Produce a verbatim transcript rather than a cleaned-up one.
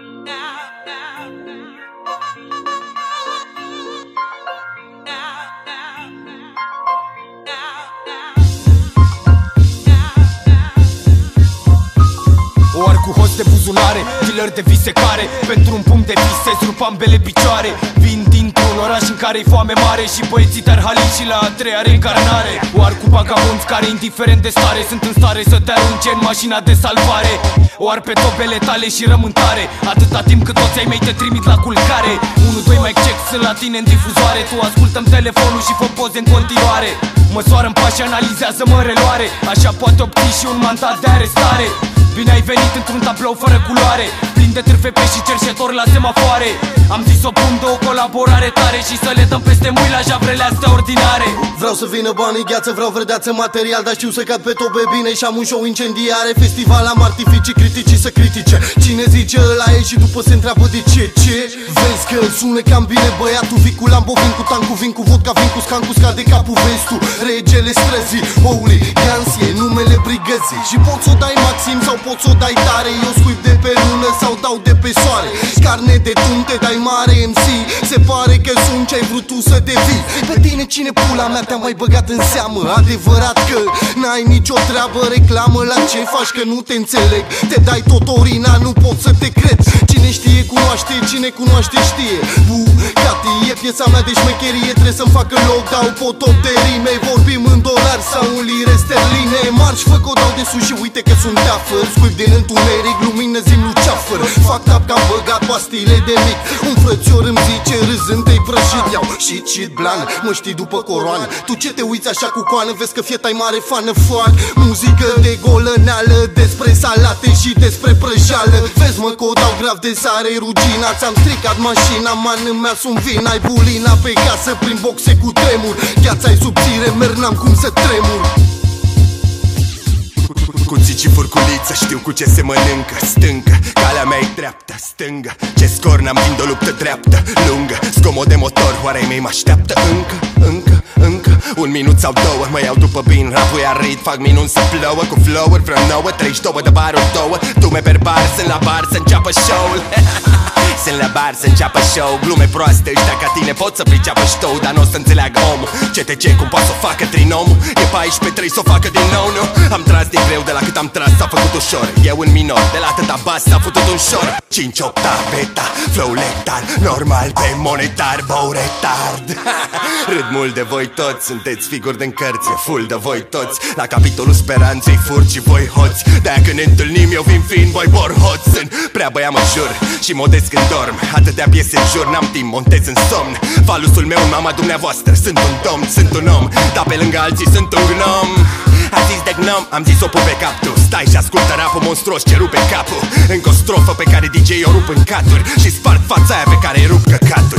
Oar cu host de buzunare, dealer de vise care pentru un pumn de vise rup ambele picioare. Vin dintr-un oraș în care-i foame mare și băieții tarhali și la a treia reîncarnare. Oar cu vagabonzi care, indiferent de stare, sunt în stare să te arunce în mașina de salvare. Oar pe topele tale și rământare, atâta timp cât toți ai mei te trimit la culcare. unu, doi, mic check, sunt la tine în difuzoare. Tu ascultă-mi telefonul și fă poze în continuare. Măsoară-mi pași, analizează-mă în reloare. Așa poate obții și un mandat de arestare. Bine ai venit într-un tablou fără culoare, plin de târfepe și cerșetori la semafoare. Am zis o pun de o colaborare tare și să le dăm peste mui la javrele astea ordinare. Vreau să vină banii gheață, vreau verdeață material, dar știu să cad pe tobe bine și am un show incendiare. Festival am artificii, criticii să critique. Cine zice ăla e și după se întreabă de ce, ce? Vezi că sună cam bine băiatul, vin cu Lambo, vin cu tancul, vin cu vodka, vin cu scancul, scade capul, vezi tu, regele străzii. Holy, Gansie, numele brigății. Și poți să o dai maxim sau poți să o dai tare. Eu scuip de pe lună sau dau de pe soare. Carne de tunte, dai mare M C. Se pare că sunt ce-ai vrut tu să devii. Pe tine cine pula mea te-a mai băgat în seamă? Adevărat că n-ai nicio treabă, reclamă la ce faci că nu te înțeleg. Te dai tot orina, nu pot să te cred. Cine știe cunoaște, cine cunoaște știe. Bucati e piesa mea de șmecherie, trebuie să-mi facă loc, dau potop de rime. Vorbim în dolari sau în lire sterline. Marci, fă că o dau de sus și uite că sunt teafăr. Scuip din întuneric, lumină zi-mi luceafăr. Fac tap că am băgat pastile de mic. Un frățior îmi zice râzând te-ai prăjit. Iau shit, shit, blan, mă știi după coroană. Tu ce te uiți așa cu coană, vezi că fieta-i mare fană. Fac muzică de golăneală, despre salate și despre prăjală. Vezi mă că o dau grav de sare rugina. Ți-am stricat mașina, mană mea sunt vin. Ai bulina pe casă prin boxe cu tremur. Gheața-i subțire, merg n-am cum să tremur. Cuțit și furculiță, știu cu ce se mănâncă. Stâncă, calea mea e dreaptă, stângă. Ce scor, n-am timp de o luptă dreaptă, lungă. Zgomot de motor, oare-i mei mă așteaptă încă, încă, încă. Un minut sau două, mă iau după bin, rapul ia rit, fac minuni să plouă. Cu flow-uri vreo nouă, treizeci și doi de baruri două. Dume per bar, sunt la bar să înceapă show-ul. Sunt la bar să înceapă show. Glume proaste, ăștia ca tine pot să priceapă ștou, dar n-o să înțeleagă omul. C T C cum poate să o facă trinomul. E paisprezece trei să o facă din nou, nu? Am tras din greu, de la cât am tras s-a făcut ușor. Eu în minor, de la atâta bas s-a făcut un șor. Cinci octa, beta, flow letal, normal pe monetar, bău retard. Râd mult de voi toți, sunteți figuri de-n cărți, e full de voi toți. La capitolul speranței furci și voi hoți. De-aia când ne întâlnim eu vin fiind voi borhoți. Sunt prea băia mă jur și modest când dorm. Atâtea piese în jur, n-am timp, montez în somn. Falusul meu în mama dumneavoastră, sunt un domn, sunt un om. Dar pe lângă alții sunt un gnom. A zis de gnom, am zis o pup pe cap tu. Stai și ascultă rapul monstruos ce rupe capul. Încă o strofă pe care D J o rup în caturi și sparg fața aia pe care îi rup căcatul.